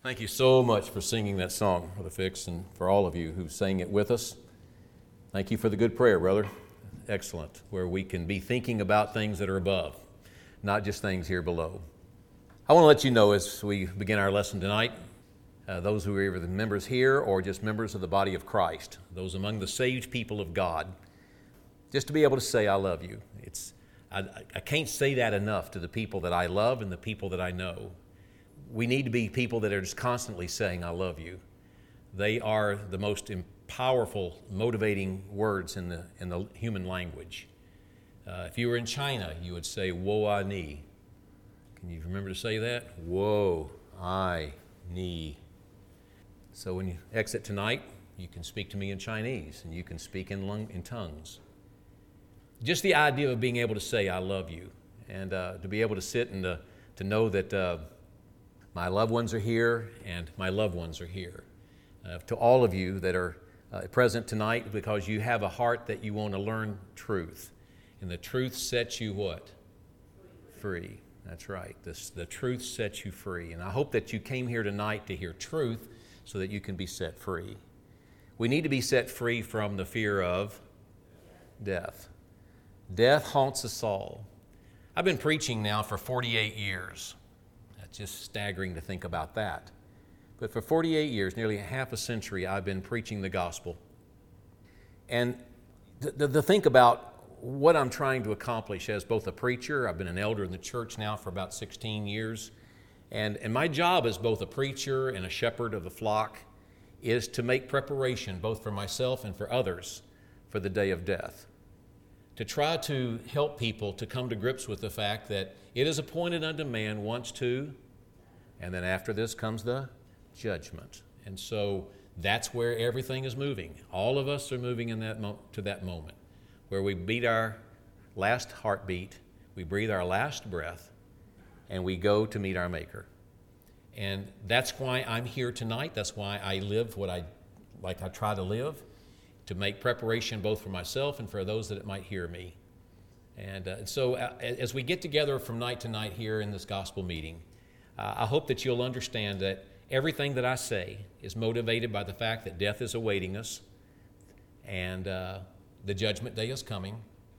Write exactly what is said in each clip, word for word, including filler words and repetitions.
Thank you so much for singing that song, Brother Fix, and for all of you who sang it with us. Thank you for the good prayer, brother. Excellent, where we can be thinking about things that are above, not just things here below. I want to let you know as we begin our lesson tonight, uh, those who are either members here or just members of the body of Christ, those among the saved people of God, just to be able to say, I love you. It's I, I can't say that enough to the people that I love and the people that I know. We need to be people that are just constantly saying, I love you. They are the most powerful, motivating words in the in the human language. Uh, if you were in China, you would say, wo ai ni. Can you remember to say that? Wo ai ni. So when you exit tonight, you can speak to me in Chinese, and you can speak in, lung, in tongues. Just the idea of being able to say, I love you, and uh, to be able to sit and to, to know that uh, my loved ones are here, and my loved ones are here. Uh, to all of you that are uh, present tonight, because you have a heart that you want to learn truth. And the truth sets you what? Free. That's right. This, the truth sets you free. And I hope that you came here tonight to hear truth so that you can be set free. We need to be set free from the fear of death. Death haunts us all. I've been preaching now for forty-eight years. Just staggering to think about that. But for forty-eight years, nearly half a century, I've been preaching the gospel. And to, to think about what I'm trying to accomplish as both a preacher, I've been an elder in the church now for about sixteen years, and, and my job as both a preacher and a shepherd of the flock is to make preparation both for myself and for others for the day of death. To try to help people to come to grips with the fact that it is appointed unto man once to, and then after this comes the judgment. And so that's where everything is moving. All of us are moving in that mo- to that moment where we beat our last heartbeat, we breathe our last breath, and we go to meet our Maker. And that's why I'm here tonight. That's why I live what I like I try to live, to make preparation both for myself and for those that it might hear me. And uh, so uh, as we get together from night to night here in this gospel meeting, uh, I hope that you'll understand that everything that I say is motivated by the fact that death is awaiting us, and uh, the judgment day is coming,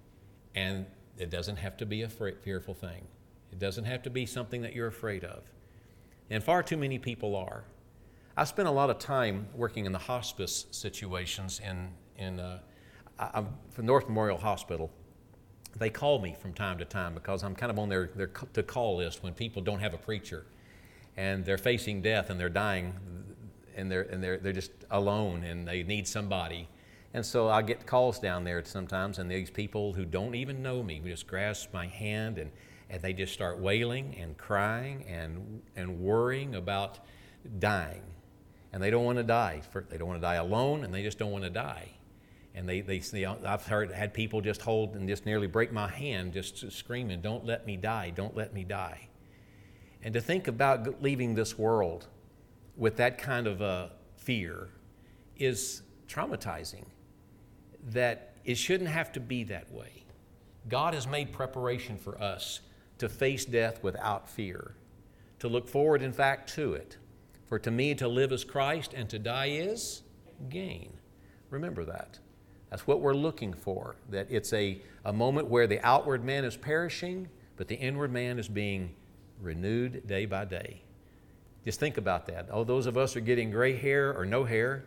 and it doesn't have to be a fearful thing. It doesn't have to be something that you're afraid of. And far too many people are. I spent a lot of time working in the hospice situations in, in uh, I'm from North Memorial Hospital. They call me from time to time because I'm kind of on their, their to-call list when people don't have a preacher and they're facing death and they're dying and they're, and they're, they're just alone and they need somebody. And so I get calls down there sometimes, and these people who don't even know me just grasp my hand and, and they just start wailing and crying and, and worrying about dying. And they don't want to die. They don't want to die alone, and they just don't want to die. And they, they, they, I've heard had people just hold and just nearly break my hand, just screaming, "Don't let me die! Don't let me die!" And to think about leaving this world with that kind of a fear is traumatizing. That it shouldn't have to be that way. God has made preparation for us to face death without fear, to look forward, in fact, to it. For to me, to live is Christ, and to die is gain. Remember that. That's what we're looking for, that it's a, a moment where the outward man is perishing, but the inward man is being renewed day by day. Just think about that. Oh, those of us are getting gray hair or no hair,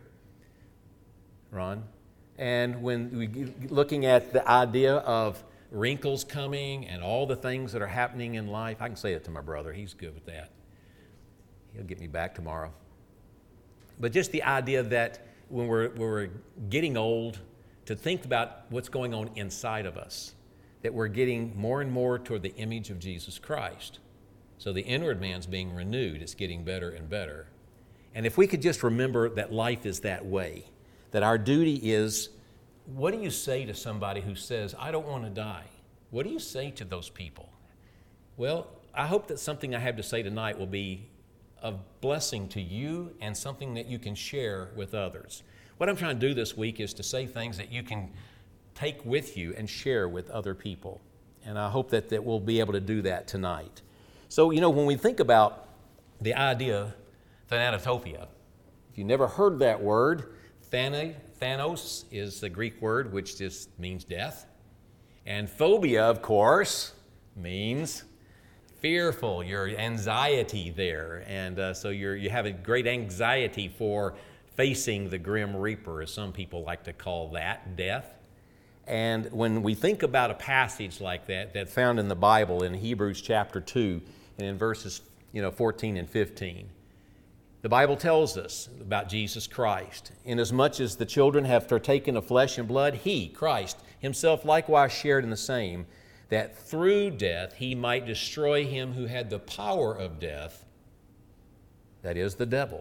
Ron. And when we looking at the idea of wrinkles coming and all the things that are happening in life, I can say it to my brother. He's good with that. He'll get me back tomorrow. But just the idea that when we're, when we're getting old, to think about what's going on inside of us, that we're getting more and more toward the image of Jesus Christ. So the inward man's being renewed. It's getting better and better. And if we could just remember that life is that way, that our duty is, what do you say to somebody who says, I don't want to die? What do you say to those people? Well, I hope that something I have to say tonight will be of blessing to you and something that you can share with others. What I'm trying to do this week is to say things that you can take with you and share with other people. And I hope that, that we'll be able to do that tonight. So, you know, when we think about the idea Thanatopia. If you never heard that word, Thanos is the Greek word which just means death. And phobia, of course, means fearful, your anxiety there. And uh, so you're, you have a great anxiety for facing the grim reaper, as some people like to call that, death. And when we think about a passage like that, that's found in the Bible in Hebrews chapter two and in verses you know, fourteen and fifteen, the Bible tells us about Jesus Christ. Inasmuch as the children have partaken of flesh and blood, He, Christ, Himself likewise shared in the same, that through death He might destroy him who had the power of death, that is, the devil.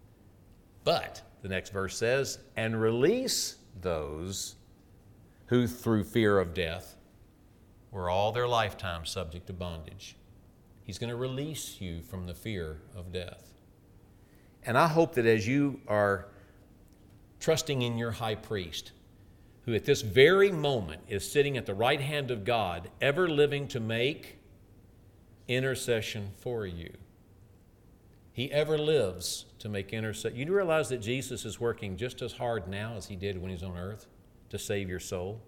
But, the next verse says, and release those who through fear of death were all their lifetime subject to bondage. He's going to release you from the fear of death. And I hope that as you are trusting in your high priest, who at this very moment is sitting at the right hand of God, ever living to make intercession for you. He ever lives to make intercession. You do realize that Jesus is working just as hard now as He did when He was on earth to save your soul?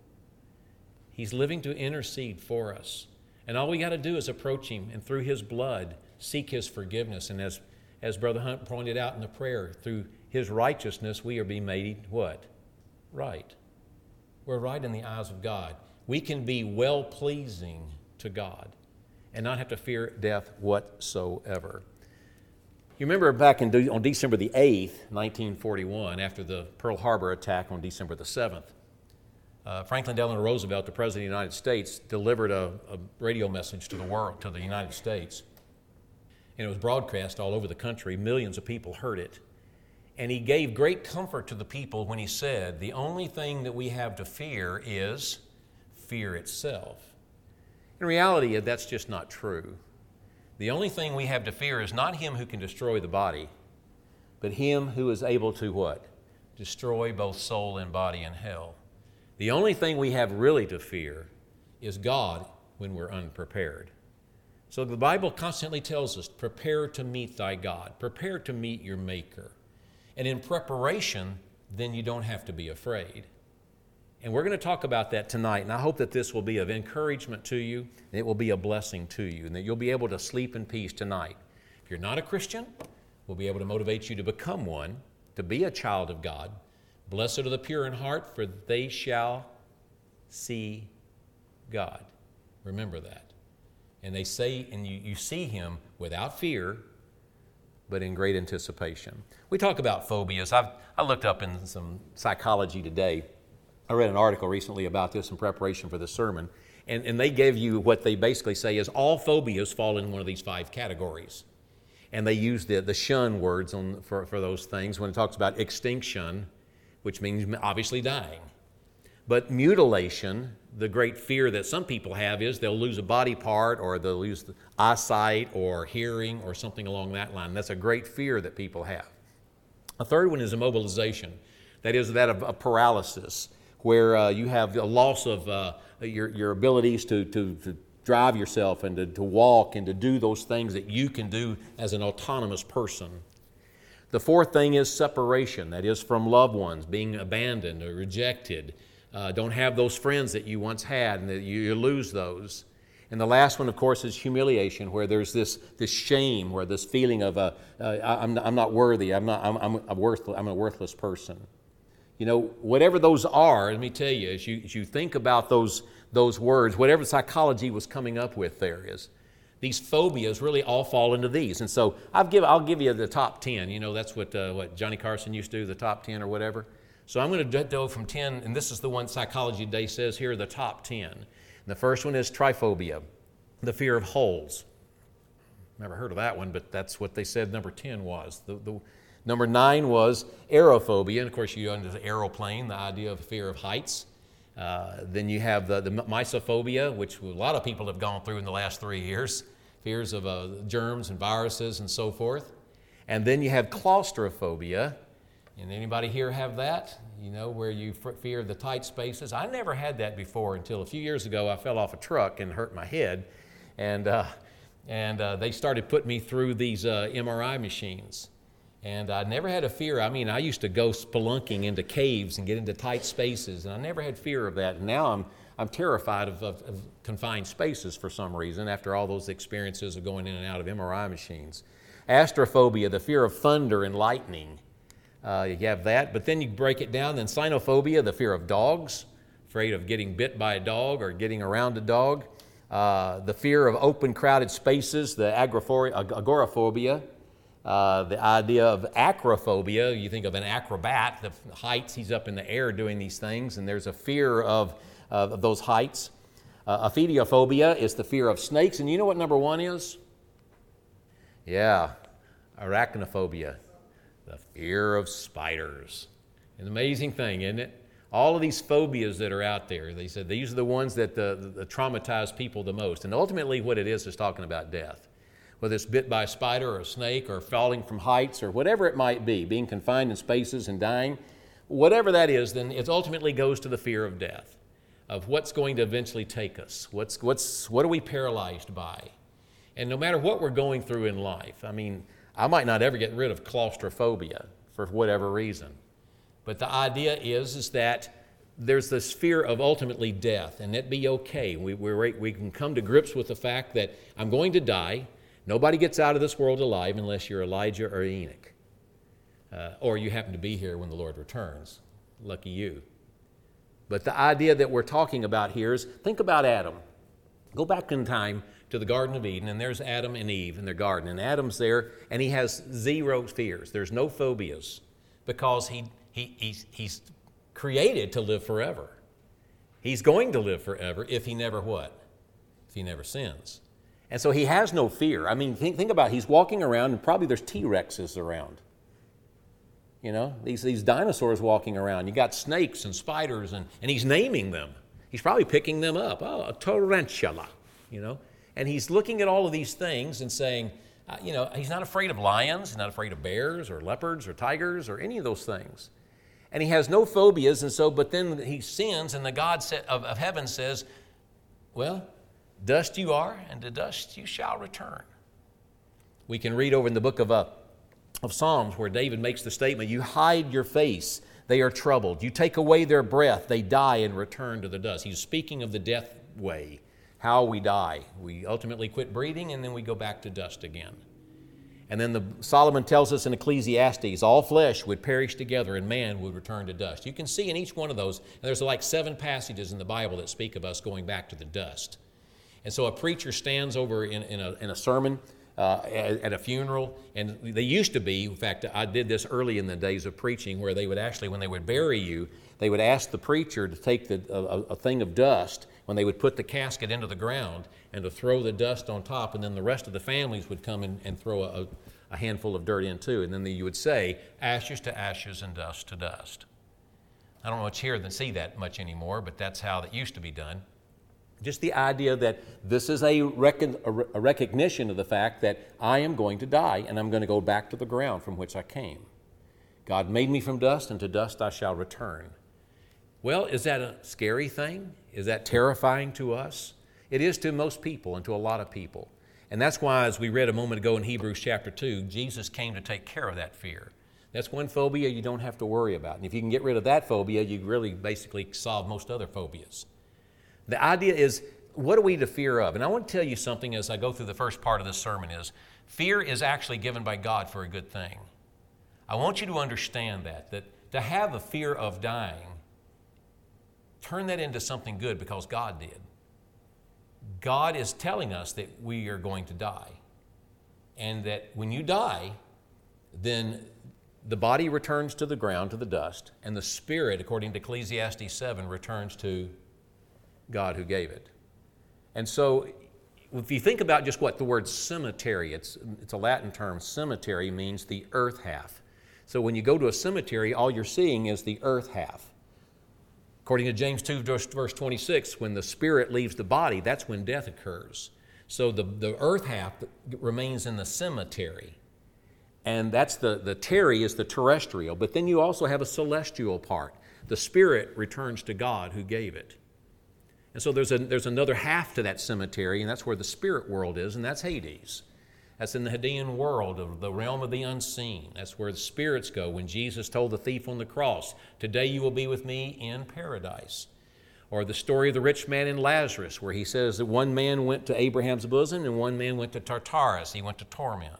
He's living to intercede for us. And all we got to do is approach Him and through His blood seek His forgiveness. And as, as Brother Hunt pointed out in the prayer, through His righteousness we are being made what? Right. We're right in the eyes of God. We can be well-pleasing to God and not have to fear death whatsoever. You remember back in, on December the eighth, nineteen forty-one, after the Pearl Harbor attack on December the seventh, uh, Franklin Delano Roosevelt, the President of the United States, delivered a, a radio message to the world, to the United States. And it was broadcast all over the country. Millions of people heard it. And he gave great comfort to the people when he said, the only thing that we have to fear is fear itself. In reality, that's just not true. The only thing we have to fear is not him who can destroy the body, but him who is able to what? Destroy both soul and body in hell. The only thing we have really to fear is God when we're unprepared. So the Bible constantly tells us, prepare to meet thy God. Prepare to meet your Maker. And in preparation, then you don't have to be afraid. And we're going to talk about that tonight, and I hope that this will be of encouragement to you, and it will be a blessing to you, and that you'll be able to sleep in peace tonight. If you're not a Christian, we'll be able to motivate you to become one, to be a child of God. Blessed are the pure in heart, for they shall see God. Remember that. And they say, and you, you see Him without fear, but in great anticipation. We talk about phobias. I've, I looked up in some psychology today. I read an article recently about this in preparation for this sermon, and, and they gave you what they basically say is all phobias fall in one of these five categories. And they use the, the shun words on, for, for those things when it talks about extinction, which means obviously dying. But mutilation, the great fear that some people have is they'll lose a body part or they'll lose the eyesight or hearing or something along that line. That's a great fear that people have. A third one is immobilization. That is that of, of paralysis, where uh, you have a loss of uh, your, your abilities to, to, to drive yourself and to, to walk and to do those things that you can do as an autonomous person. The fourth thing is separation, that is from loved ones, being abandoned or rejected. Uh, don't have those friends that you once had and that you, you lose those. And the last one, of course, is humiliation, where there's this, this shame, where this feeling of uh, uh, I'm, I'm not worthy, I'm, not, I'm, I'm, a worthless, I'm a worthless person. You know, whatever those are, let me tell you, as you, as you think about those, those words, whatever psychology was coming up with there is, these phobias really all fall into these. And so I've give, I'll give you the top ten. You know, that's what, uh, what Johnny Carson used to do, the top ten or whatever. So I'm going to go from ten, and this is the one Psychology Today says here are the top ten. And the first one is tryphobia, the fear of holes. Never heard of that one, but that's what they said number ten was. The, the, number nine was aerophobia, and of course you under the aeroplane, the idea of fear of heights. Uh, then you have the, the mysophobia, which a lot of people have gone through in the last three years, fears of uh, germs and viruses and so forth. And then you have claustrophobia. And anybody here have that? You know, where you fear the tight spaces? I never had that before until a few years ago. I fell off a truck and hurt my head. And, uh, and uh, they started putting me through these uh, M R I machines. And I never had a fear. I mean, I used to go spelunking into caves and get into tight spaces, and I never had fear of that. And now I'm I'm terrified of, of, of confined spaces for some reason after all those experiences of going in and out of M R I machines. Astrophobia, the fear of thunder and lightning. Uh, you have that, but then you break it down. Then cynophobia, the fear of dogs, afraid of getting bit by a dog or getting around a dog. Uh, the fear of open, crowded spaces, the agoraphobia, agoraphobia. Uh, the idea of acrophobia, you think of an acrobat, the heights, he's up in the air doing these things, and there's a fear of, uh, of those heights. Uh, Ophidiophobia is the fear of snakes, and you know what number one is? Yeah, arachnophobia, the fear of spiders. An amazing thing, isn't it? All of these phobias that are out there, they said these are the ones that the, the, the traumatize people the most, and ultimately what it is is talking about death. Whether it's bit by a spider or a snake or falling from heights or whatever it might be, being confined in spaces and dying, whatever that is, then it ultimately goes to the fear of death, of what's going to eventually take us. What's, what's, what are we paralyzed by? And no matter what we're going through in life, I mean, I might not ever get rid of claustrophobia for whatever reason, but the idea is, is that there's this fear of ultimately death, and it be okay. We, we're, we can come to grips with the fact that I'm going to die. Nobody gets out of this world alive unless you're Elijah or Enoch, uh, or you happen to be here when the Lord returns. Lucky you. But the idea that we're talking about here is, think about Adam. Go back in time to the Garden of Eden, and there's Adam and Eve in their garden, and Adam's there, and he has zero fears. There's no phobias because he, he he's, he's created to live forever. He's going to live forever if he never what? If he never sins. And so he has no fear. I mean, think, think about it. He's walking around, and probably there's T-Rexes around. You know, these, these dinosaurs walking around. You got snakes and spiders, and, and he's naming them. He's probably picking them up. Oh, a tarantula, you know. And he's looking at all of these things and saying, uh, you know, he's not afraid of lions. He's not afraid of bears or leopards or tigers or any of those things. And he has no phobias, and so, but then he sins, and the God of, of heaven says, well, dust you are, and to dust you shall return. We can read over in the book of, uh, of Psalms where David makes the statement, you hide your face, they are troubled. You take away their breath, they die and return to the dust. He's speaking of the death way, how we die. We ultimately quit breathing, and then we go back to dust again. And then the, Solomon tells us in Ecclesiastes, all flesh would perish together and man would return to dust. You can see in each one of those, and there's like seven passages in the Bible that speak of us going back to the dust. And so a preacher stands over in, in, a, in a sermon uh, at, at a funeral, and they used to be, in fact, I did this early in the days of preaching, where they would actually, when they would bury you, they would ask the preacher to take the, a, a thing of dust when they would put the casket into the ground and to throw the dust on top, and then the rest of the families would come in and throw a, a handful of dirt in too, and then the, you would say, ashes to ashes and dust to dust. I don't much hear than see that much anymore, but that's how that used to be done. Just the idea that this is a, recon, a recognition of the fact that I am going to die and I'm going to go back to the ground from which I came. God made me from dust, and to dust I shall return. Well, is that a scary thing? Is that terrifying to us? It is to most people and to a lot of people. And that's why, as we read a moment ago in Hebrews chapter two, Jesus came to take care of that fear. That's one phobia you don't have to worry about. And if you can get rid of that phobia, you really basically solve most other phobias. The idea is, what are we to fear of? And I want to tell you something as I go through the first part of this sermon is, fear is actually given by God for a good thing. I want you to understand that, that to have a fear of dying, turn that into something good because God did. God is telling us that we are going to die. And that when you die, then the body returns to the ground, to the dust, and the spirit, according to Ecclesiastes seven, returns to God who gave it. And so if you think about just what the word cemetery, it's, it's a Latin term, cemetery means the earth half. So when you go to a cemetery, all you're seeing is the earth half. According to James two, verse twenty-six, when the spirit leaves the body, that's when death occurs. So the, the earth half remains in the cemetery. And that's the, the terry is the terrestrial. But then you also have a celestial part. The spirit returns to God who gave it. And so there's, a, there's another half to that cemetery, and that's where the spirit world is, and that's Hades. That's in the Hadean world, of the realm of the unseen. That's where the spirits go. When Jesus told the thief on the cross, today you will be with me in paradise. Or the story of the rich man and Lazarus, where he says that one man went to Abraham's bosom and one man went to Tartarus. He went to torment.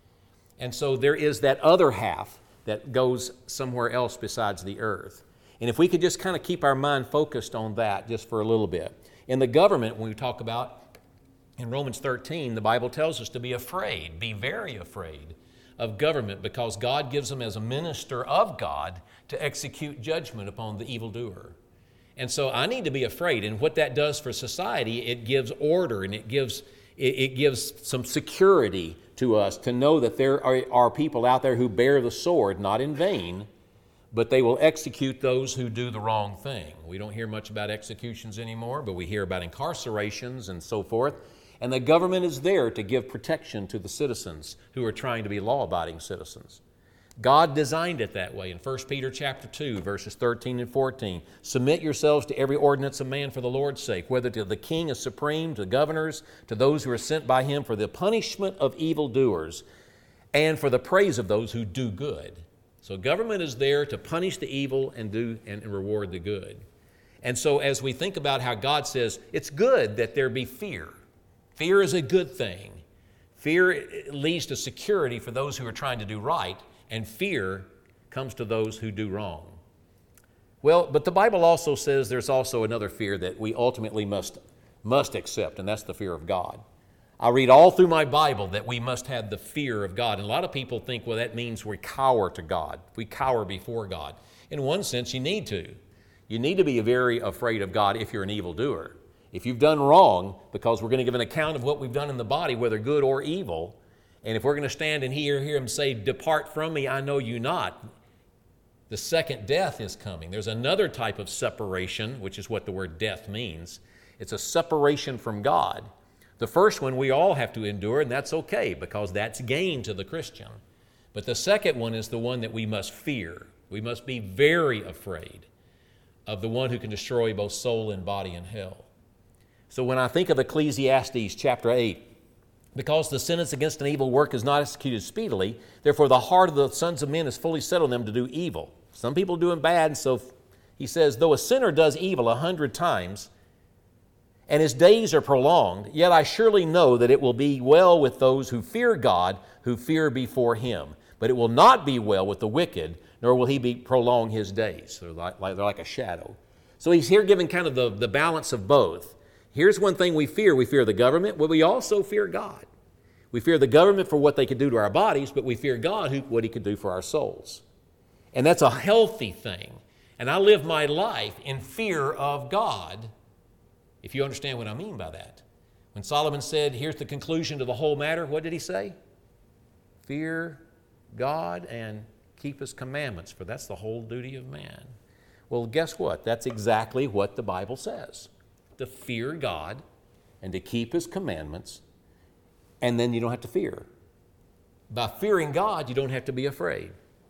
And so there is that other half that goes somewhere else besides the earth. And if we could just kind of keep our mind focused on that just for a little bit. In the government, when we talk about in Romans thirteen, the Bible tells us to be afraid, be very afraid of government, because God gives them as a minister of God to execute judgment upon the evildoer. And so I need to be afraid. And what that does for society, it gives order and it gives, it, it gives some security to us to know that there are, are people out there who bear the sword, not in vain, but they will execute those who do the wrong thing. We don't hear much about executions anymore, but we hear about incarcerations and so forth. And the government is there to give protection to the citizens who are trying to be law-abiding citizens. God designed it that way. In First Peter chapter two, verses thirteen and fourteen, submit yourselves to every ordinance of man for the Lord's sake, whether to the king as supreme, to governors, to those who are sent by him for the punishment of evildoers and for the praise of those who do good. So government is there to punish the evil and do and reward the good. And so as we think about how God says it's good that there be fear. Fear is a good thing. Fear leads to security for those who are trying to do right, and fear comes to those who do wrong. Well, but the Bible also says there's also another fear that we ultimately must, must accept, and that's the fear of God. I read all through my Bible that we must have the fear of God. And a lot of people think, well, that means we cower to God. We cower before God. In one sense, you need to. You need to be very afraid of God if you're an evildoer. If you've done wrong, because we're going to give an account of what we've done in the body, whether good or evil, and if we're going to stand and hear, hear Him say, depart from me, I know you not, the second death is coming. There's another type of separation, which is what the word death means. It's a separation from God. The first one we all have to endure, and that's okay, because that's gain to the Christian. But the second one is the one that we must fear. We must be very afraid of the one who can destroy both soul and body in hell. So when I think of Ecclesiastes chapter eight, because the sentence against an evil work is not executed speedily, therefore the heart of the sons of men is fully set on them to do evil. Some people doing bad, and so he says, though a sinner does evil a hundred times, and his days are prolonged, yet I surely know that it will be well with those who fear God, who fear before Him. But it will not be well with the wicked, nor will he be prolong his days. They're like, like, they're like a shadow. So he's here giving kind of the, the balance of both. Here's one thing we fear. We fear the government, but we also fear God. We fear the government for what they could do to our bodies, but we fear God, who, what He could do for our souls. And that's a healthy thing. And I live my life in fear of God, if you understand what I mean by that. When Solomon said, here's the conclusion to the whole matter, what did he say? Fear God and keep His commandments, for that's the whole duty of man. Well, guess what? That's exactly what the Bible says. To fear God and to keep His commandments, and then you don't have to fear. By fearing God, you don't have to be afraid.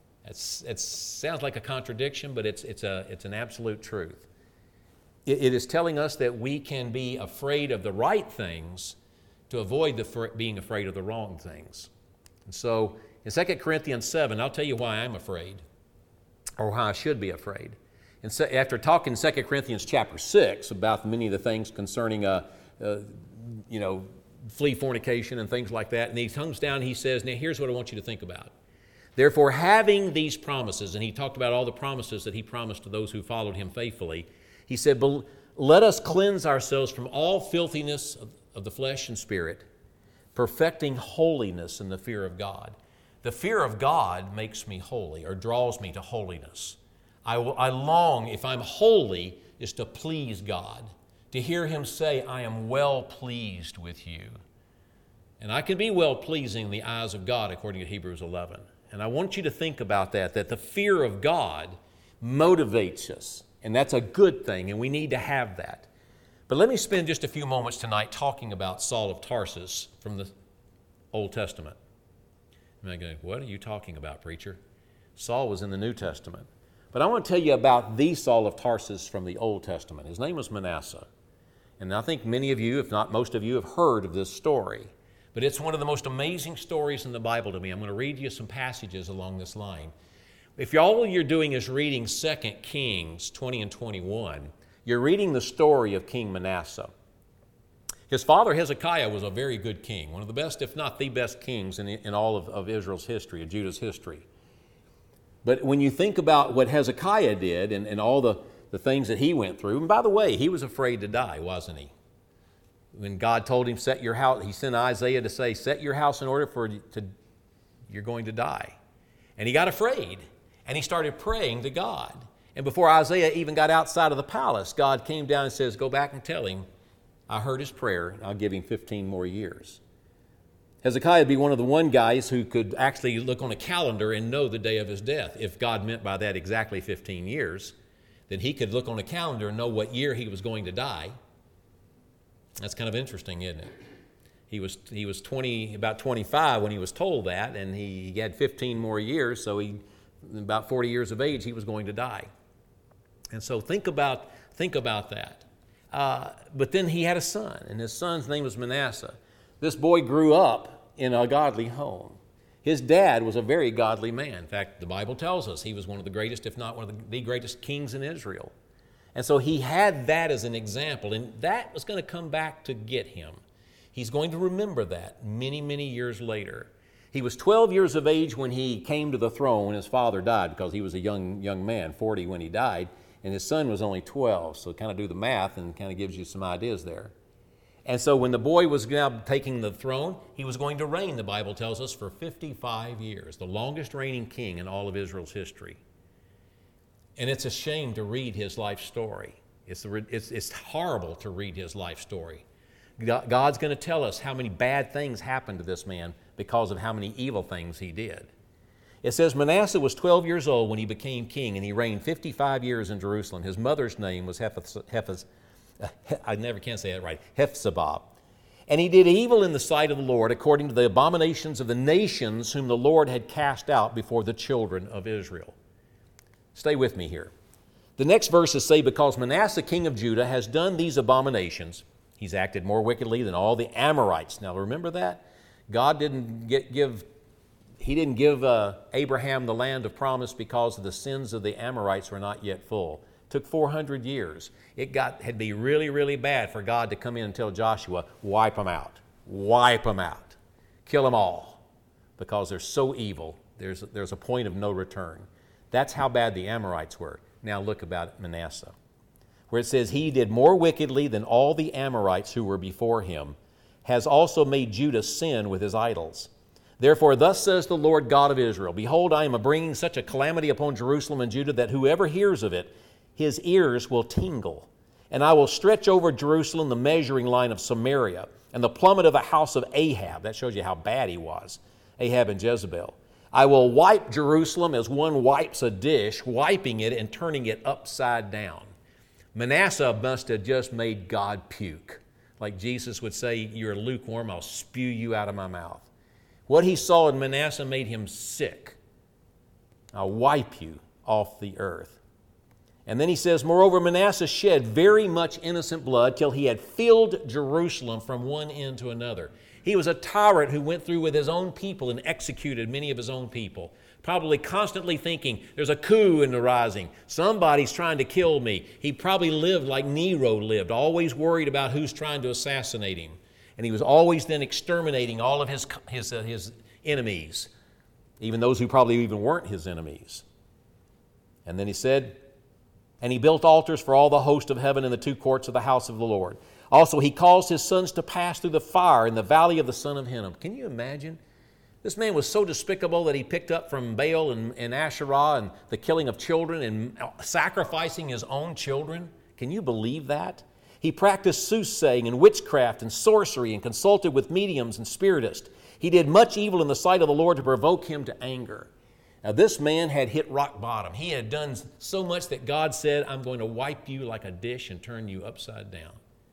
It sounds like a contradiction, but it's, it's, a, it's an absolute truth. It, it is telling us that we can be afraid of the right things to avoid the, being afraid of the wrong things. And so in Second Corinthians seven, I'll tell you why I'm afraid, or why I should be afraid. And so after talking Second Corinthians chapter six about many of the things concerning, uh, uh, you know, flee fornication and things like that, and he comes down and he says, now here's what I want you to think about. Therefore, having these promises, and he talked about all the promises that he promised to those who followed him faithfully, he said, let us cleanse ourselves from all filthiness of, of the flesh and spirit, perfecting holiness in the fear of God. The fear of God makes me holy, or draws me to holiness. I, I long, if I'm holy, is to please God, to hear Him say, I am well pleased with you. And I can be well pleasing in the eyes of God, according to Hebrews eleven. And I want you to think about that, that the fear of God motivates us. And that's a good thing, and we need to have that. But let me spend just a few moments tonight talking about Saul of Tarsus from the Old Testament. And I go, what are you talking about, preacher? Saul was in the New Testament. But I want to tell you about the Saul of Tarsus from the Old Testament. His name was Manasseh. And I think many of you, if not most of you, have heard of this story. But it's one of the most amazing stories in the Bible to me. I'm going to read you some passages along this line. If all you're doing is reading Second Kings twenty and twenty-one, you're reading the story of King Manasseh. His father Hezekiah was a very good king, one of the best, if not the best kings in, in all of, of Israel's history, of Judah's history. But when you think about what Hezekiah did and, and all the, the things that he went through, and by the way, he was afraid to die, wasn't he? When God told him, set your house, he sent Isaiah to say, set your house in order for to, you're going to die. And he got afraid, and he started praying to God. And before Isaiah even got outside of the palace, God came down and says, go back and tell him, I heard his prayer, and I'll give him fifteen more years. Hezekiah would be one of the one guys who could actually look on a calendar and know the day of his death. If God meant by that exactly fifteen years, then he could look on a calendar and know what year he was going to die. That's kind of interesting, isn't it? He was he was twenty, about twenty-five when he was told that, and he had fifteen more years, so he, about forty years of age, he was going to die. And so think about think about that. Uh, but then he had a son, and his son's name was Manasseh. This boy grew up in a godly home. His dad was a very godly man. In fact, the Bible tells us he was one of the greatest, if not one of the, the greatest kings in Israel. And so he had that as an example, and that was going to come back to get him. He's going to remember that many, many years later. He was twelve years of age when he came to the throne when his father died, because he was a young, young man, forty when he died. And his son was only twelve, so kind of do the math and kind of gives you some ideas there. And so when the boy was now taking the throne, he was going to reign, the Bible tells us, for fifty-five years, the longest reigning king in all of Israel's history. And it's a shame to read his life story. It's, it's, it's horrible to read his life story. God's going to tell us how many bad things happened to this man because of how many evil things he did. It says Manasseh was twelve years old when he became king, and he reigned fifty-five years in Jerusalem. His mother's name was Hephaz, I never can say that right, Hephzibah. And he did evil in the sight of the Lord, according to the abominations of the nations whom the Lord had cast out before the children of Israel. Stay with me here. The next verses say, because Manasseh, king of Judah, has done these abominations, he's acted more wickedly than all the Amorites. Now remember that? God didn't get, give He didn't give uh, Abraham the land of promise because the sins of the Amorites were not yet full. It took four hundred years. It got had to be really, really bad for God to come in and tell Joshua, wipe them out. Wipe them out. Kill them all. Because they're so evil, there's, there's a point of no return. That's how bad the Amorites were. Now look about Manasseh, where it says, he did more wickedly than all the Amorites who were before him, has also made Judah sin with his idols. Therefore, thus says the Lord God of Israel, behold, I am bringing such a calamity upon Jerusalem and Judah that whoever hears of it, his ears will tingle. And I will stretch over Jerusalem the measuring line of Samaria and the plummet of the house of Ahab. That shows you how bad he was, Ahab and Jezebel. I will wipe Jerusalem as one wipes a dish, wiping it and turning it upside down. Manasseh must have just made God puke. Like Jesus would say, you're lukewarm, I'll spew you out of my mouth. What he saw in Manasseh made him sick. I'll wipe you off the earth. And then he says, moreover, Manasseh shed very much innocent blood till he had filled Jerusalem from one end to another. He was a tyrant who went through with his own people and executed many of his own people, probably constantly thinking, there's a coup in the rising. Somebody's trying to kill me. He probably lived like Nero lived, always worried about who's trying to assassinate him. And he was always then exterminating all of his, his, uh, his enemies, even those who probably even weren't his enemies. And then he said, and he built altars for all the host of heaven in the two courts of the house of the Lord. Also, he caused his sons to pass through the fire in the valley of the son of Hinnom. Can you imagine? This man was so despicable that he picked up from Baal and, and Asherah and the killing of children and sacrificing his own children. Can you believe that? He practiced soothsaying and witchcraft and sorcery and consulted with mediums and spiritists. He did much evil in the sight of the Lord to provoke him to anger. Now, this man had hit rock bottom. He had done so much that God said, I'm going to wipe you like a dish and turn you upside down.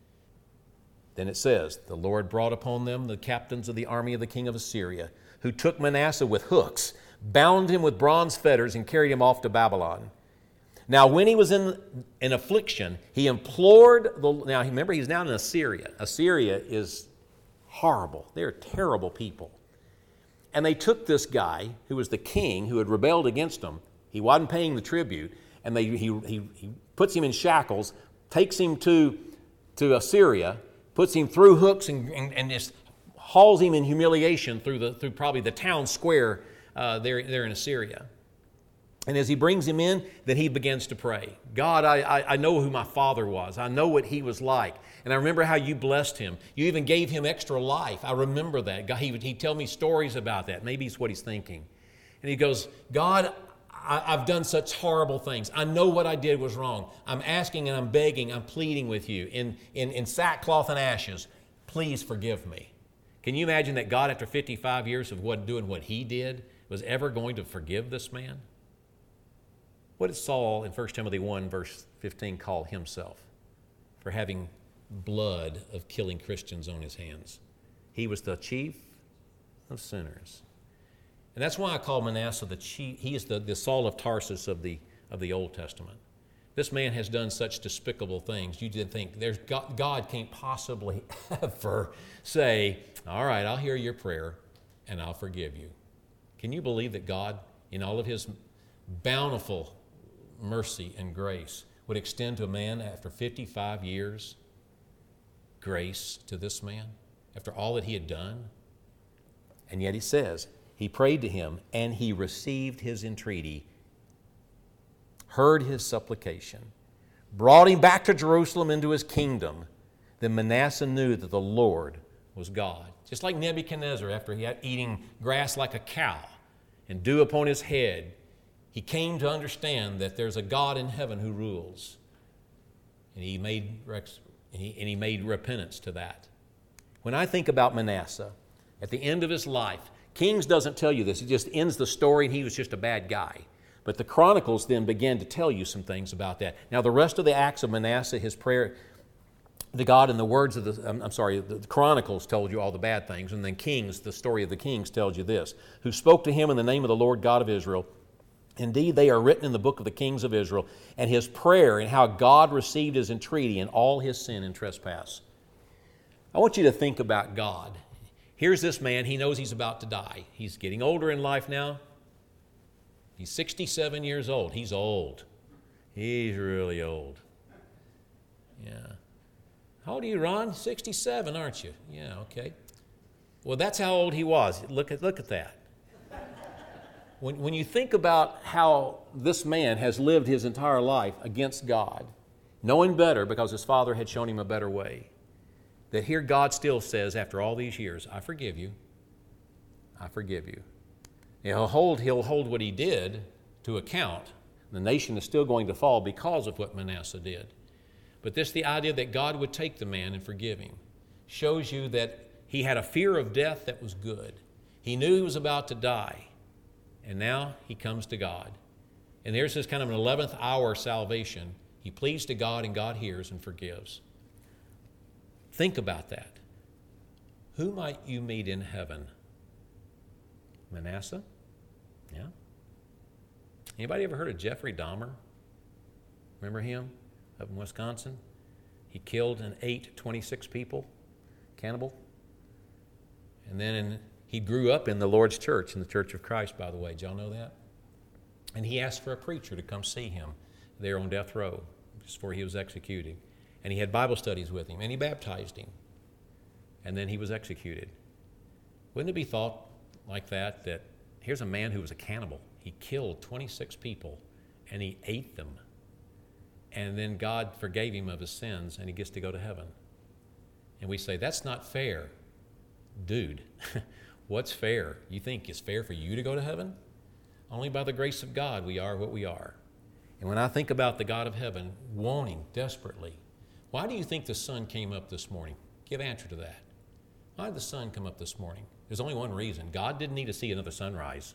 Then it says, the Lord brought upon them the captains of the army of the king of Assyria, who took Manasseh with hooks, bound him with bronze fetters, and carried him off to Babylon. Now, when he was in, in affliction, he implored the... Now, remember, he's now in Assyria. Assyria is horrible. They're terrible people. And they took this guy who was the king who had rebelled against them. He wasn't paying the tribute. And they, he, he, he puts him in shackles, takes him to, to Assyria, puts him through hooks and, and, and just hauls him in humiliation through, the, through probably the town square uh, there, there in Assyria. And as he brings him in, then he begins to pray. God, I, I, I know who my father was. I know what he was like. And I remember how you blessed him. You even gave him extra life. I remember that. God, he would he'd tell me stories about that. Maybe it's what he's thinking. And he goes, God, I, I've done such horrible things. I know what I did was wrong. I'm asking and I'm begging, I'm pleading with you in, in, in sackcloth and ashes. Please forgive me. Can you imagine that God, after fifty-five years of what, doing what he did, was ever going to forgive this man? What did Saul in First Timothy one, verse fifteen, call himself for having blood of killing Christians on his hands? He was the chief of sinners. And that's why I call Manasseh the chief. He is the, the Saul of Tarsus of the, of the Old Testament. This man has done such despicable things. You did think there's God, God can't possibly ever say, all right, I'll hear your prayer and I'll forgive you. Can you believe that God, in all of his bountiful mercy and grace, would extend to a man after fifty-five years grace to this man after all that he had done? And yet he says, he prayed to him and he received his entreaty, heard his supplication, brought him back to Jerusalem into his kingdom. Then Manasseh knew that the Lord was God. Just like Nebuchadnezzar, after he had eating grass like a cow and dew upon his head, he came to understand that there's a God in heaven who rules. And he made, and he, and he made repentance to that. When I think about Manasseh, at the end of his life, Kings doesn't tell you this. It just ends the story and he was just a bad guy. But the Chronicles then begin to tell you some things about that. Now, the rest of the acts of Manasseh, his prayer, the God and the words of the, I'm, I'm sorry, the Chronicles told you all the bad things. And then Kings, the story of the Kings tells you this. Who spoke to him in the name of the Lord God of Israel. Indeed, they are written in the book of the kings of Israel, and his prayer and how God received his entreaty and all his sin and trespass. I want you to think about God. Here's this man, he knows he's about to die. He's getting older in life now. He's sixty-seven years old. He's old. He's really old. Yeah. How old are you, Ron? sixty-seven, aren't you? Yeah, okay. Well, that's how old he was. Look at, look at that. When, when you think about how this man has lived his entire life against God, knowing better because his father had shown him a better way, that here God still says, after all these years, I forgive you. I forgive you. He'll hold, he'll hold what he did to account. The nation is still going to fall because of what Manasseh did. But this, the idea that God would take the man and forgive him, shows you that he had a fear of death that was good. He knew he was about to die. And now he comes to God. And there's this kind of an eleventh hour salvation. He pleads to God and God hears and forgives. Think about that. Who might you meet in heaven? Manasseh? Yeah. Anybody ever heard of Jeffrey Dahmer? Remember him up in Wisconsin? He killed and ate twenty-six people, cannibal. And then in He grew up in the Lord's church, in the Church of Christ, by the way. Did y'all know that? And he asked for a preacher to come see him there on death row just before he was executed. And he had Bible studies with him, and he baptized him. And then he was executed. Wouldn't it be thought like that, that here's a man who was a cannibal. He killed twenty-six people, and he ate them. And then God forgave him of his sins, and he gets to go to heaven. And we say, that's not fair. Dude. What's fair? You think it's fair for you to go to heaven? Only by the grace of God we are what we are. And when I think about the God of heaven wanting desperately, why do you think the sun came up this morning? Give answer to that. Why did the sun come up this morning? There's only one reason. God didn't need to see another sunrise.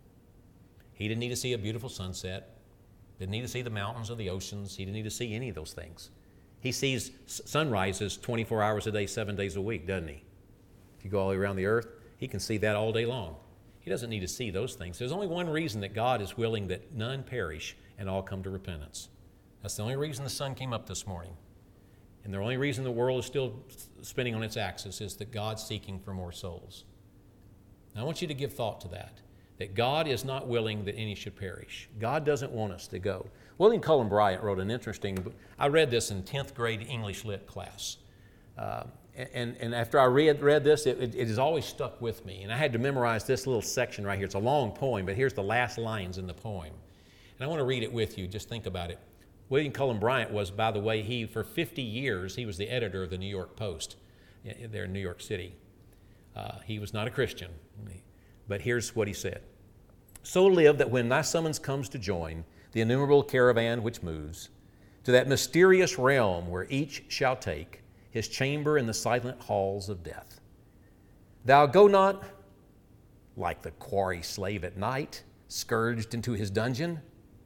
He didn't need to see a beautiful sunset. Didn't need to see the mountains or the oceans. He didn't need to see any of those things. He sees sunrises twenty-four hours a day, seven days a week, doesn't he? If you go all the way around the earth, he can see that all day long. He doesn't need to see those things. There's only one reason that God is willing that none perish and all come to repentance. That's the only reason the sun came up this morning. And the only reason the world is still spinning on its axis is that God's seeking for more souls. Now, I want you to give thought to that, that God is not willing that any should perish. God doesn't want us to go. William Cullen Bryant wrote an interesting book. I read this in tenth grade English Lit class. Uh, and, and after I read, read this, it, it, it has always stuck with me. And I had to memorize this little section right here. It's a long poem, but here's the last lines in the poem. And I want to read it with you. Just think about it. William Cullen Bryant was, by the way, he, for fifty years, he was the editor of the New York Post there in New York City. Uh, he was not a Christian. But here's what he said. So live that when thy summons comes to join the innumerable caravan which moves to that mysterious realm where each shall take his chamber in the silent halls of death, thou go not like the quarry slave at night, scourged into his dungeon,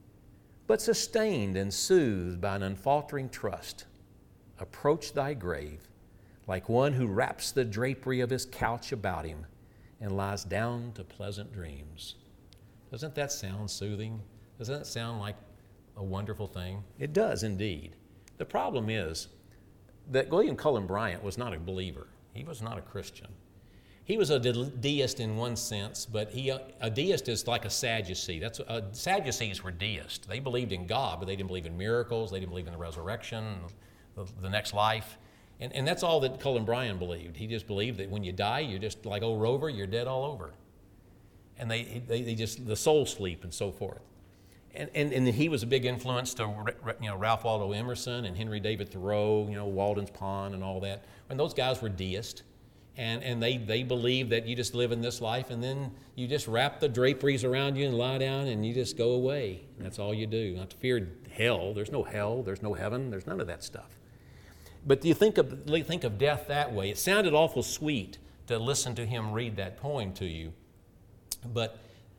but sustained and soothed by an unfaltering trust, approach thy grave like one who wraps the drapery of his couch about him and lies down to pleasant dreams. Doesn't that sound soothing? Doesn't that sound like a wonderful thing? It does indeed. The problem is that William Cullen Bryant was not a believer. He was not a Christian. He was a deist in one sense, but he, a deist is like a Sadducee. That's, uh, Sadducees were deists. They believed in God, but they didn't believe in miracles. They didn't believe in the resurrection, the, the next life. And, and that's all that Cullen Bryant believed. He just believed that when you die, you're just like old Rover, you're dead all over. And they, they, they just, the soul sleep and so forth. And, and, and he was a big influence to, you know, Ralph Waldo Emerson and Henry David Thoreau, you know, Walden's Pond and all that. And those guys were deists. And, and they, they believed that you just live in this life and then you just wrap the draperies around you and lie down and you just go away. And that's all you do. Not to fear hell. There's no hell. There's no heaven. There's none of that stuff. But you think of, think of death that way. It sounded awful sweet to listen to him read that poem to you. But,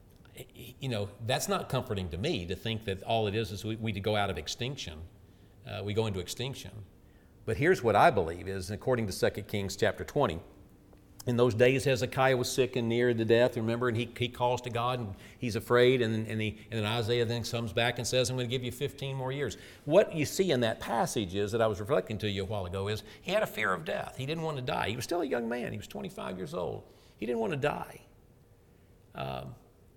you know, that's not comforting to me to think that all it is is we, we go out of extinction. Uh, we go into extinction. But here's what I believe is, according to Second Kings chapter twenty, in those days Hezekiah was sick and near to death, remember, and he, he calls to God and he's afraid, and, and, he, and then Isaiah then comes back and says, I'm going to give you fifteen more years. What you see in that passage is, that I was reflecting to you a while ago, is he had a fear of death. He didn't want to die. He was still a young man. He was twenty-five years old. He didn't want to die. Um,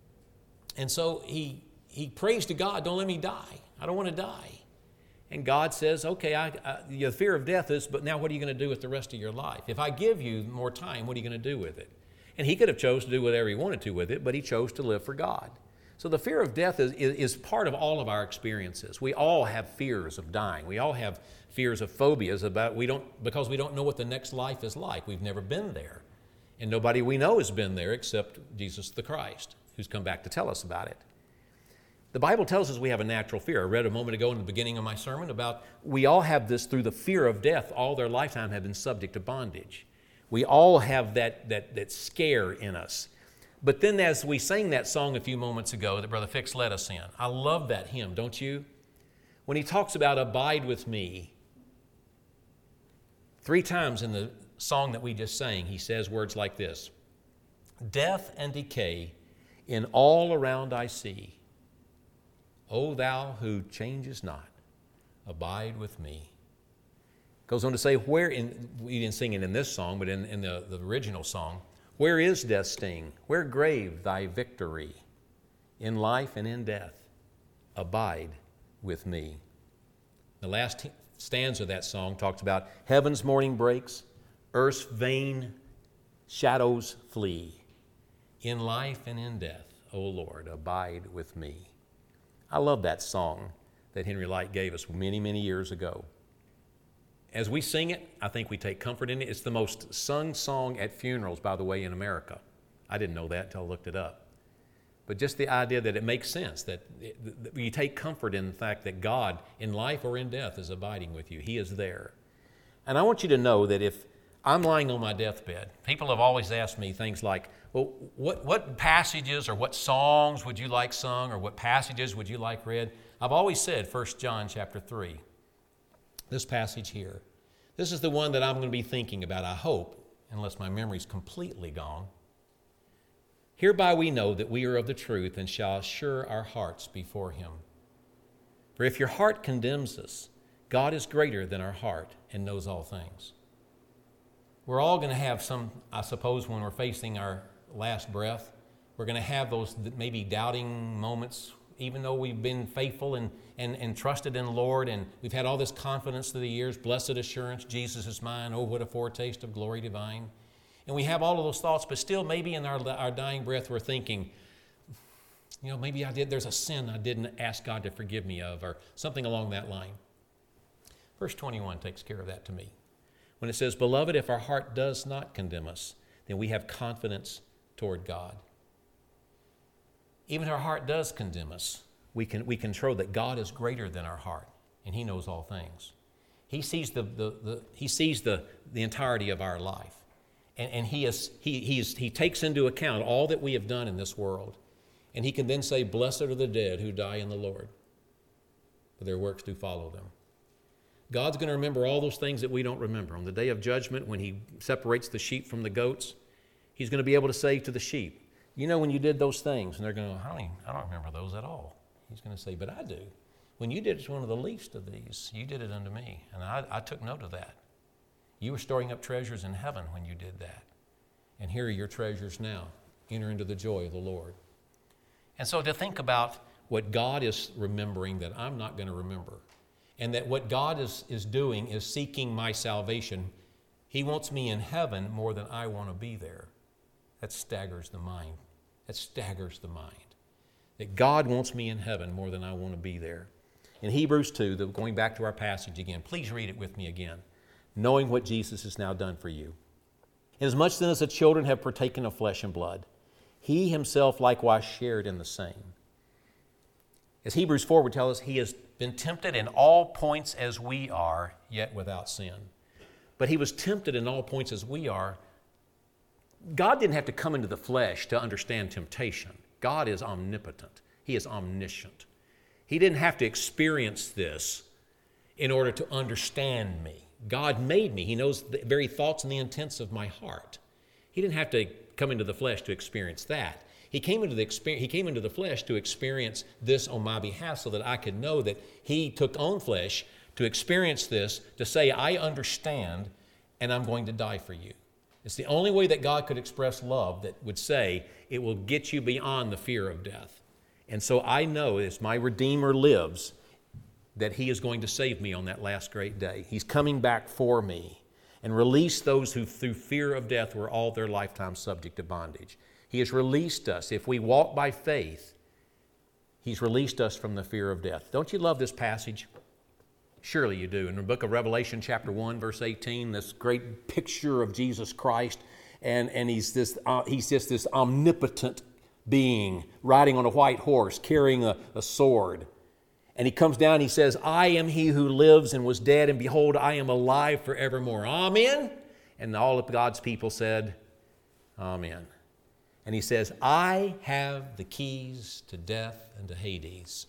and so he, he prays to God, don't let me die. I don't want to die. And God says, okay, I, I, the fear of death is, but now what are you going to do with the rest of your life? If I give you more time, what are you going to do with it? And he could have chose to do whatever he wanted to with it, but he chose to live for God. So the fear of death is, is, is part of all of our experiences. We all have fears of dying. We all have fears of phobias about, we don't, because we don't know what the next life is like. We've never been there. And nobody we know has been there except Jesus the Christ, who's come back to tell us about it. The Bible tells us we have a natural fear. I read a moment ago in the beginning of my sermon about we all have this through the fear of death. All their lifetime have been subject to bondage. We all have that, that, that scare in us. But then as we sang that song a few moments ago that Brother Fix led us in, I love that hymn, don't you? When he talks about abide with me, three times in the song that we just sang, he says words like this: death and decay in all around I see. O thou who changes not, abide with me. Goes on to say, where in, we didn't sing it in this song, but in, in the, the original song, where is death's sting? Where grave thy victory? In life and in death, abide with me. The last stanza of that song talks about heaven's morning breaks, earth's vain shadows flee. In life and in death, O Lord, abide with me. I love that song that Henry Light gave us many, many years ago. As we sing it, I think we take comfort in it. It's the most sung song at funerals, by the way, in America. I didn't know that until I looked it up. But just the idea that it makes sense, that, it, that you take comfort in the fact that God, in life or in death, is abiding with you. He is there. And I want you to know that if I'm lying on my deathbed, people have always asked me things like, well, what, what passages or what songs would you like sung, or what passages would you like read? I've always said First John chapter three, this passage here. This is the one that I'm going to be thinking about, I hope, unless my memory's completely gone. Hereby we know that we are of the truth and shall assure our hearts before him. For if your heart condemns us, God is greater than our heart and knows all things. We're all going to have some, I suppose, when we're facing our last breath, we're going to have those maybe doubting moments, even though we've been faithful and, and, and trusted in the Lord, and we've had all this confidence through the years, blessed assurance, Jesus is mine, oh, what a foretaste of glory divine. And we have all of those thoughts, but still maybe in our, our dying breath we're thinking, you know, maybe I did, there's a sin I didn't ask God to forgive me of, or something along that line. Verse twenty-one takes care of that to me. When it says, beloved, if our heart does not condemn us, then we have confidence toward God. Even if our heart does condemn us, we can we can show that God is greater than our heart, and He knows all things. He sees the, the, the He sees the, the entirety of our life. And, and he, is, he, he, is, he takes into account all that we have done in this world. And He can then say, blessed are the dead who die in the Lord, for their works do follow them. God's going to remember all those things that we don't remember. On the day of judgment, when He separates the sheep from the goats, He's going to be able to say to the sheep, you know when you did those things, and they're going to go, honey, I don't remember those at all. He's going to say, but I do. When you did it to one of the least of these, you did it unto me, and I, I took note of that. You were storing up treasures in heaven when you did that. And here are your treasures now. Enter into the joy of the Lord. And so to think about what God is remembering that I'm not going to remember, and that what God is, is doing is seeking my salvation. He wants me in heaven more than I want to be there. That staggers the mind. That staggers the mind. That God wants me in heaven more than I want to be there. In Hebrews two, the, going back to our passage again, please read it with me again. Knowing what Jesus has now done for you. Inasmuch then as the children have partaken of flesh and blood, He Himself likewise shared in the same. As Hebrews four would tell us, He has been tempted in all points as we are, yet without sin. But He was tempted in all points as we are. God didn't have to come into the flesh to understand temptation. God is omnipotent. He is omniscient. He didn't have to experience this in order to understand me. God made me. He knows the very thoughts and the intents of my heart. He didn't have to come into the flesh to experience that. He came into the experience, He came into the flesh to experience this on my behalf so that I could know that He took on flesh to experience this, to say, I understand and I'm going to die for you. It's the only way that God could express love that would say it will get you beyond the fear of death. And so I know as my Redeemer lives that He is going to save me on that last great day. He's coming back for me and release those who through fear of death were all their lifetime subject to bondage. He has released us. If we walk by faith, He's released us from the fear of death. Don't you love this passage? Surely you do. In the book of Revelation chapter one, verse eighteen, this great picture of Jesus Christ, and, and he's, this, uh, he's just this omnipotent being riding on a white horse, carrying a, a sword. And He comes down and He says, I am He who lives and was dead, and behold, I am alive forevermore. Amen? And all of God's people said, Amen. And He says, I have the keys to death and to Hades.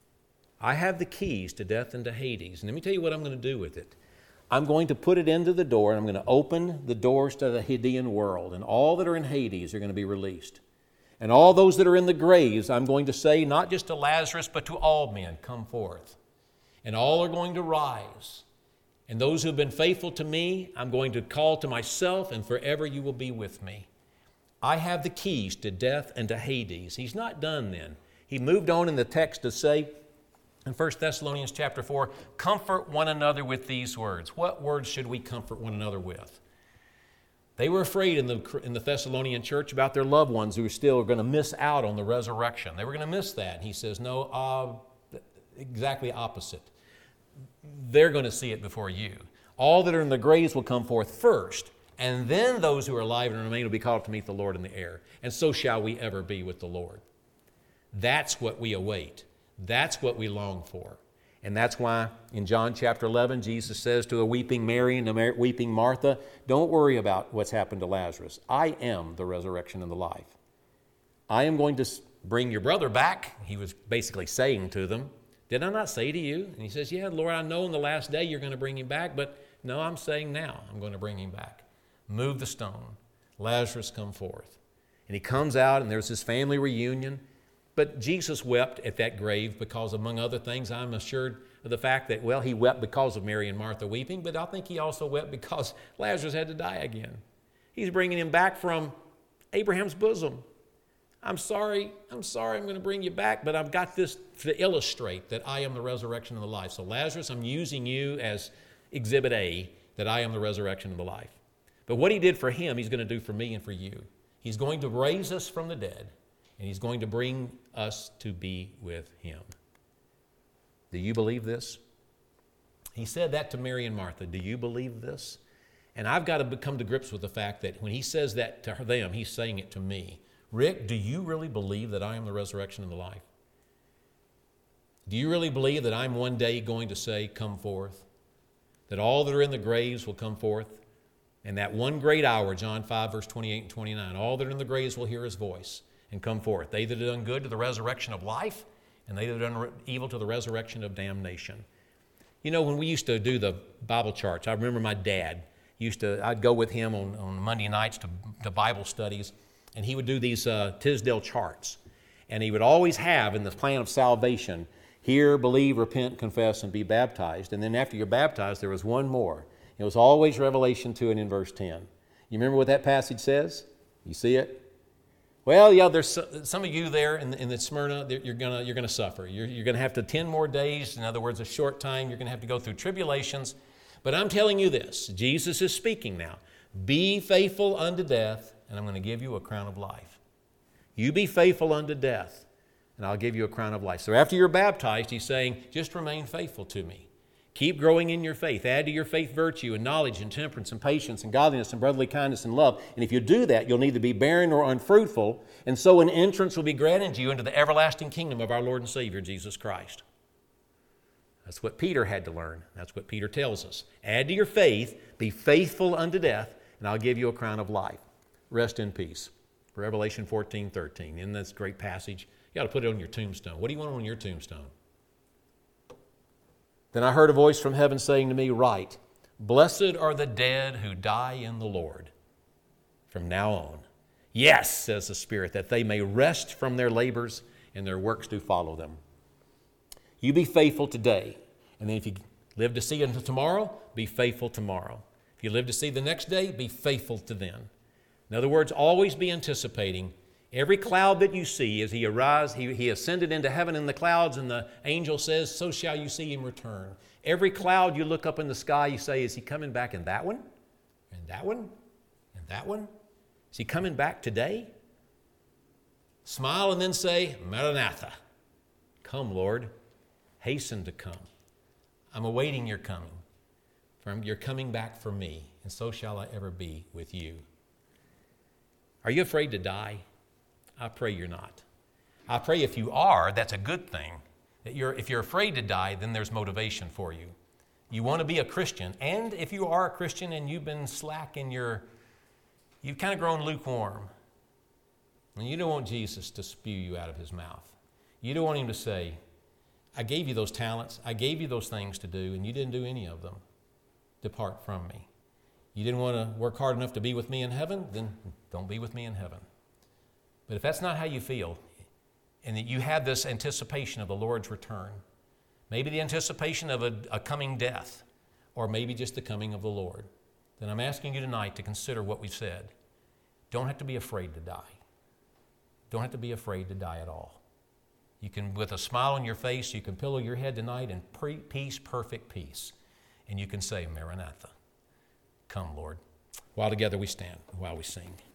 I have the keys to death and to Hades. And let me tell you what I'm going to do with it. I'm going to put it into the door, and I'm going to open the doors to the Hadean world, and all that are in Hades are going to be released. And all those that are in the graves, I'm going to say, not just to Lazarus, but to all men, come forth. And all are going to rise. And those who have been faithful to me, I'm going to call to myself, and forever you will be with me. I have the keys to death and to Hades. He's not done then. He moved on in the text to say, in First Thessalonians chapter four, comfort one another with these words. What words should we comfort one another with? They were afraid in the, in the Thessalonian church about their loved ones who were still going to miss out on the resurrection. They were going to miss that. And he says, no, uh, exactly opposite. They're going to see it before you. All that are in the graves will come forth first, and then those who are alive and remain will be called up to meet the Lord in the air. And so shall we ever be with the Lord. That's what we await. That's what we long for. And that's why in John chapter eleven, Jesus says to a weeping Mary and a weeping Martha, don't worry about what's happened to Lazarus. I am the resurrection and the life. I am going to bring your brother back. He was basically saying to them, did I not say to you? And he says, yeah, Lord, I know in the last day you're going to bring him back, but no, I'm saying now I'm going to bring him back. Move the stone. Lazarus, come forth. And he comes out, and there's this family reunion. But Jesus wept at that grave because, among other things, I'm assured of the fact that, well, he wept because of Mary and Martha weeping, but I think he also wept because Lazarus had to die again. He's bringing him back from Abraham's bosom. I'm sorry, I'm sorry I'm going to bring you back, but I've got this to illustrate that I am the resurrection and the life. So Lazarus, I'm using you as exhibit A, that I am the resurrection and the life. But what he did for him, he's going to do for me and for you. He's going to raise us from the dead, and he's going to bring us to be with him. Do you believe this? He said that to Mary and Martha. Do you believe this? And I've got to come to grips with the fact that when he says that to them, he's saying it to me. Rick, do you really believe that I am the resurrection and the life? Do you really believe that I'm one day going to say, come forth? That all that are in the graves will come forth? And that one great hour, John five, verse twenty-eight and twenty-nine, all that are in the graves will hear his voice and come forth. They that have done good to the resurrection of life, and they that have done evil to the resurrection of damnation. You know, when we used to do the Bible charts, I remember my dad used to, I'd go with him on, on Monday nights to, to Bible studies, and he would do these uh, Tisdale charts. And he would always have in the plan of salvation, hear, believe, repent, confess, and be baptized. And then after you're baptized, there was one more. It was always Revelation two and in verse ten. You remember what that passage says? You see it? Well, yeah, there's some of you there in, in the Smyrna, you're going you're gonna suffer. You're, you're going to have to ten more days. In other words, a short time. You're going to have to go through tribulations. But I'm telling you this. Jesus is speaking now. Be faithful unto death, and I'm going to give you a crown of life. You be faithful unto death, and I'll give you a crown of life. So after you're baptized, he's saying, just remain faithful to me. Keep growing in your faith. Add to your faith virtue and knowledge and temperance and patience and godliness and brotherly kindness and love. And if you do that, you'll neither be barren nor unfruitful, and so an entrance will be granted to you into the everlasting kingdom of our Lord and Savior, Jesus Christ. That's what Peter had to learn. That's what Peter tells us. Add to your faith, be faithful unto death, and I'll give you a crown of life. Rest in peace. Revelation fourteen thirteen. Isn't that this great passage? You got to put it on your tombstone. What do you want on your tombstone? Then I heard a voice from heaven saying to me, write, blessed are the dead who die in the Lord from now on. Yes, says the Spirit, that they may rest from their labors and their works do follow them. You be faithful today. And then if you live to see until tomorrow, be faithful tomorrow. If you live to see the next day, be faithful to then. In other words, always be anticipating every cloud that you see as he arise, he, he ascended into heaven in the clouds, and the angel says, so shall you see him return. Every cloud you look up in the sky, you say, is he coming back in that one? And that one? And that one? Is he coming back today? Smile and then say, Maranatha. Come, Lord. Hasten to come. I'm awaiting your coming. For you're coming back for me, and so shall I ever be with you. Are you afraid to die? I pray you're not. I pray if you are, that's a good thing. That you're, if you're afraid to die, then there's motivation for you. You want to be a Christian. And if you are a Christian and you've been slack in your, you've kind of grown lukewarm, and you don't want Jesus to spew you out of his mouth. You don't want him to say, I gave you those talents, I gave you those things to do, and you didn't do any of them. Depart from me. You didn't want to work hard enough to be with me in heaven? Then don't be with me in heaven. But if that's not how you feel, and that you have this anticipation of the Lord's return, maybe the anticipation of a, a coming death, or maybe just the coming of the Lord, then I'm asking you tonight to consider what we've said. Don't have to be afraid to die. Don't have to be afraid to die at all. You can, with a smile on your face, you can pillow your head tonight in pre- peace, perfect peace. And you can say, Maranatha, come, Lord. While together we stand, while we sing.